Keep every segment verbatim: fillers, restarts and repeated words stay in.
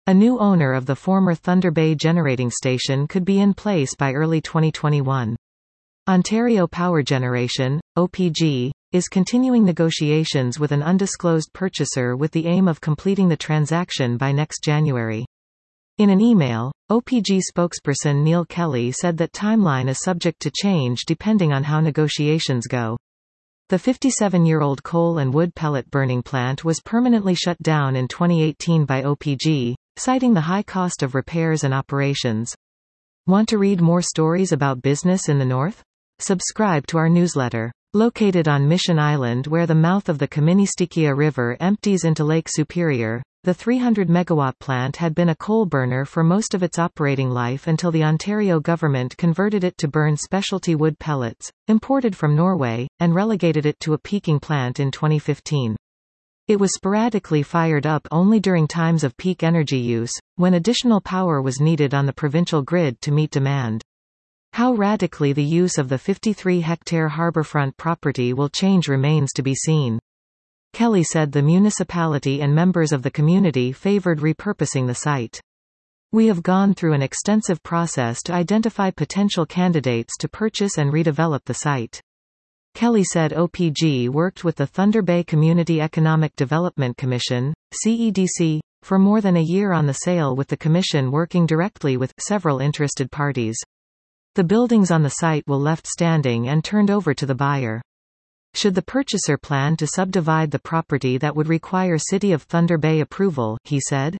A new owner of the former Thunder Bay generating station could be in place by early twenty twenty-one. Ontario Power Generation, O P G, is continuing negotiations with an undisclosed purchaser with the aim of completing the transaction by next January. In an email, O P G spokesperson Neil Kelly said that timeline is subject to change depending on how negotiations go. The fifty-seven-year-old coal and wood pellet burning plant was permanently shut down in twenty eighteen by O P G, citing the high cost of repairs and operations. Want to read more stories about business in the North? Subscribe to our newsletter. Located on Mission Island where the mouth of the Kaministiquia River empties into Lake Superior, the three hundred megawatt plant had been a coal burner for most of its operating life until the Ontario government converted it to burn specialty wood pellets, imported from Norway, and relegated it to a peaking plant in twenty fifteen. It was sporadically fired up only during times of peak energy use, when additional power was needed on the provincial grid to meet demand. How radically the use of the fifty-three hectare harbourfront property will change remains to be seen. Kelly said the municipality and members of the community favoured repurposing the site. We have gone through an extensive process to identify potential candidates to purchase and redevelop the site. Kelly said O P G worked with the Thunder Bay Community Economic Development Commission, C E D C, for more than a year on the sale, with the commission working directly with several interested parties. The buildings on the site will left standing and turned over to the buyer. Should the purchaser plan to subdivide the property, that would require City of Thunder Bay approval, he said.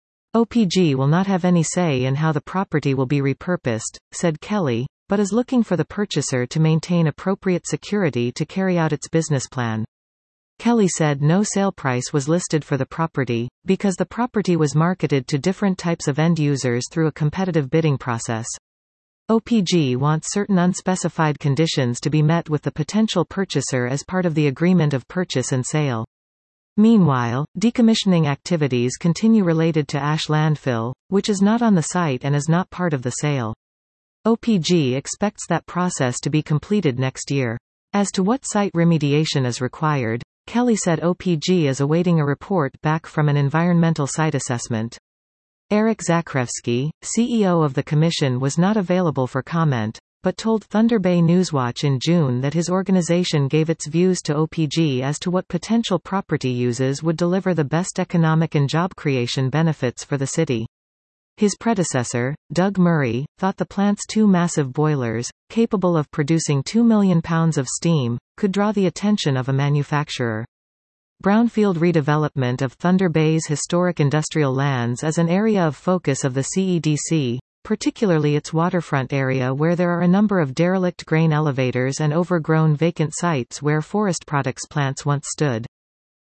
O P G will not have any say in how the property will be repurposed, said Kelly, but is looking for the purchaser to maintain appropriate security to carry out its business plan. Kelly said no sale price was listed for the property, because the property was marketed to different types of end users through a competitive bidding process. O P G wants certain unspecified conditions to be met with the potential purchaser as part of the agreement of purchase and sale. Meanwhile, decommissioning activities continue related to ash landfill, which is not on the site and is not part of the sale. O P G expects that process to be completed next year. As to what site remediation is required, Kelly said O P G is awaiting a report back from an environmental site assessment. Eric Zakrevsky, C E O of the commission, was not available for comment, but told Thunder Bay Newswatch in June that his organization gave its views to O P G as to what potential property uses would deliver the best economic and job creation benefits for the city. His predecessor, Doug Murray, thought the plant's two massive boilers, capable of producing two million pounds of steam, could draw the attention of a manufacturer. Brownfield redevelopment of Thunder Bay's historic industrial lands is an area of focus of the C E D C, particularly its waterfront area where there are a number of derelict grain elevators and overgrown vacant sites where forest products plants once stood.